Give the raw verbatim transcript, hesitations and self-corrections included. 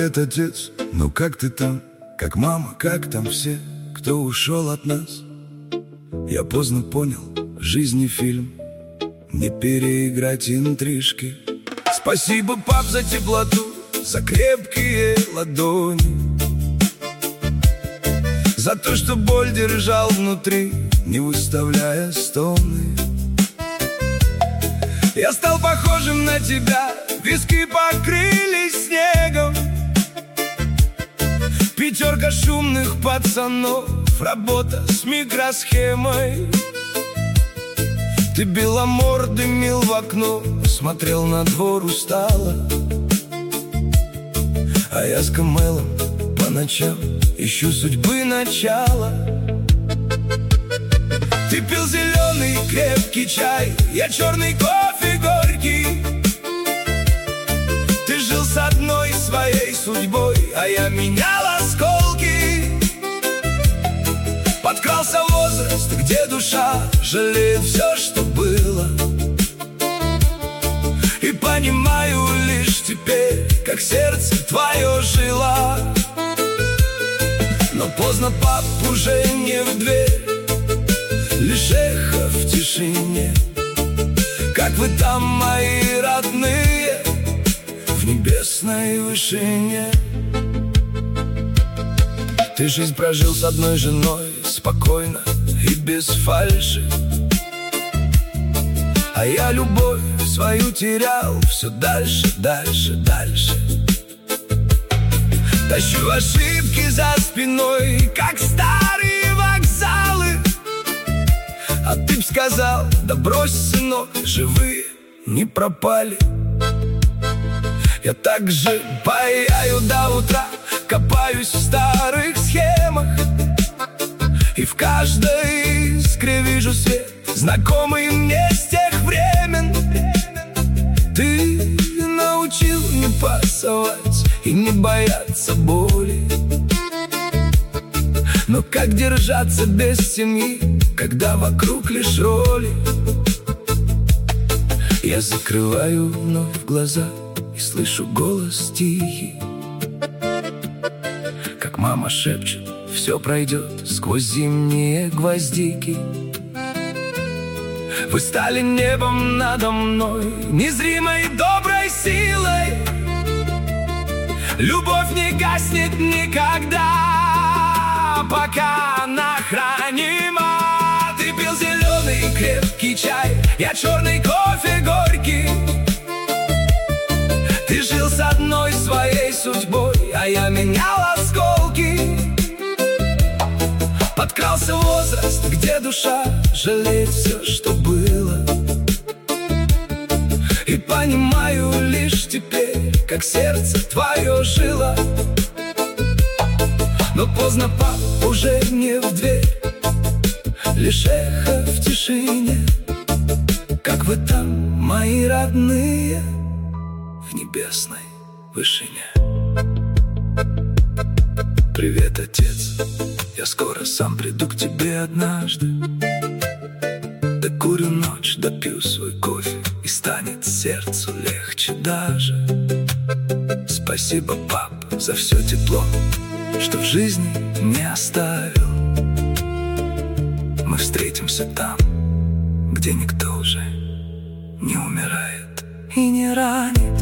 Привет, отец, ну как ты там? Как мама, как там все, кто ушел от нас? Я поздно понял, жизнь не фильм, не переиграть интрижки. Спасибо, пап, за теплоту, за крепкие ладони, за то, что боль держал внутри, не выставляя стоны. Я стал похожим на тебя, виски покрылись снегом. Пятерка шумных пацанов, работа с микросхемой. Ты беломордый мил в окно, смотрел на двор устало. А я с Камелом по ночам ищу судьбы начало. Ты пил зеленый крепкий чай, я черный кофе горький. Ты жил с одной своей судьбой, а я менял осколки. Подкрался возраст, где душа жалеет все, что было. И понимаю лишь теперь, как сердце твое жило. Но поздно, пап, уже не в дверь, лишь эхо в тишине. Как вы там, мои родные, в небесной вышине? Ты жизнь прожил с одной женой, спокойно и без фальши. А я любовь свою терял все дальше, дальше, дальше. Тащу ошибки за спиной, как старые вокзалы. А ты б сказал, да брось, сынок, живые не пропали. Я так же паяю до утра, копаюсь в старых схемах. И в каждой искре вижу свет, знакомый мне с тех времен. Ты научил не пасовать и не бояться боли. Но как держаться без семьи, когда вокруг лишь роли? Я закрываю вновь глаза и слышу голос тихий, как мама шепчет, все пройдет сквозь зимние гвоздики. Вы стали небом надо мной, незримой доброй силой. Любовь не гаснет никогда, пока она хранима. Ты пил зеленый крепкий чай, я черный кофе горький. Ты жил с одной своей судьбой, а я менял осколки. Подкрался возраст, где душа жалеет все, что было. И понимаю лишь теперь, как сердце твое жило. Но поздно, пап, уже не в дверь, лишь эхо в тишине. Как вы там, мои родные, в небесной вышине? Привет, отец, я скоро сам приду к тебе однажды. Докурю ночь, допью свой кофе, и станет сердцу легче даже. Спасибо, пап, за все тепло, что в жизни не оставил. Мы встретимся там, где никто уже не умирает и не ранит.